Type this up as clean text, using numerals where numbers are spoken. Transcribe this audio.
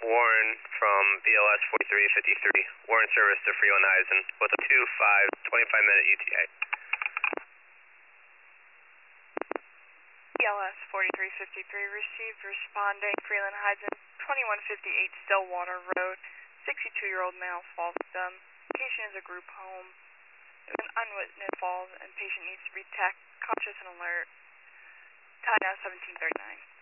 Warren from BLS 4353. Warren service to Freeland Eisen with a 25-minute ETA. BLS 4353 received responding Freeland Heisen 2158 Stillwater Road. 62-year-old male falls victim. Location is a group home. If an unwitnessed falls and patient needs to be conscious and alert. Time now 17:39.